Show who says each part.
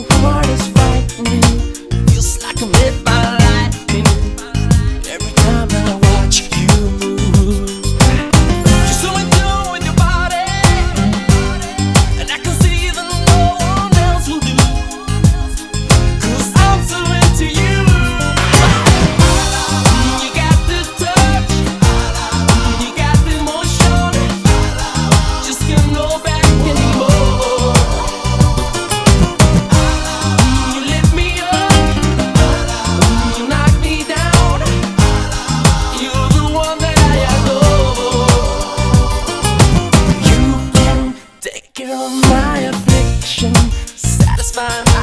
Speaker 1: heart is frightening. Feels like I'm hit by lightning every time that I watch you move. You're so in tune with your body, and I can see that no one else will do, 'cause I'm so into you. You got the touch, you got the emotion, just can't go back anymore. You lift me up, you knock me down, you're the one that I adore. You can take care of my affliction, satisfy